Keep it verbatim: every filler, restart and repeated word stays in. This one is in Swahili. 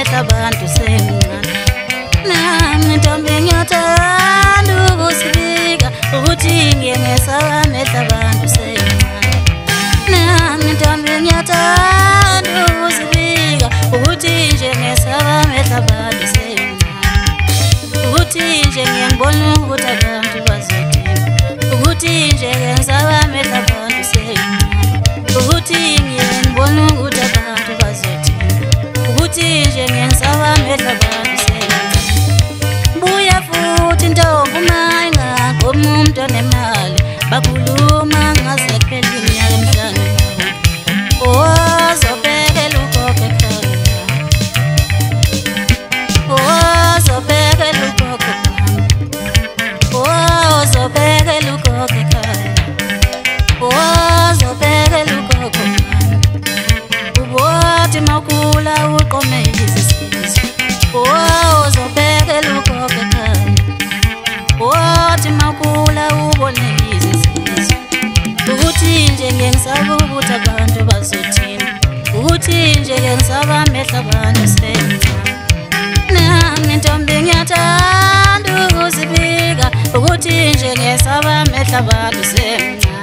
amehla abantu semncane. Nami ntombi ngiyathanda ukusibika ukuthi ngingesaba amehla abantu semncane. Nami ntombi ngiyathanda ukusibika ukuthi nje ngesaba amehla abantu semncane. Ukuthi nje ngiyangibona ukuthi abantu bazothini, ukuthi nje ngesaba amehla abantu semncane. Ukuthi ngiyangibona ukuthi abantu bazothini, ukuthi nje ngesaba amehla abantu semncane. Buya futhi ntombi mayinga komuntu onemali bakhuluma ngaze kuphela iminyaka emihlanu. Ozobhekela ugogo ekhaya, ozobhekela ugogo ekhaya, ozobhekela ugogo ekhaya, ozobhekela ugogo ekhaya. Ubothi makhula uqome izisizo, ozobhekela ugogo ekhaya. Ubothi makhula ubone izisizo, ukuthi nje ngisaba ukuthi abantu bazothini, ukuthi nje ngisaba amehla abantu semncane. Nami ntombi ngiyathanda ukuzibika ukuthi nje ngisaba amehla abantu semncane.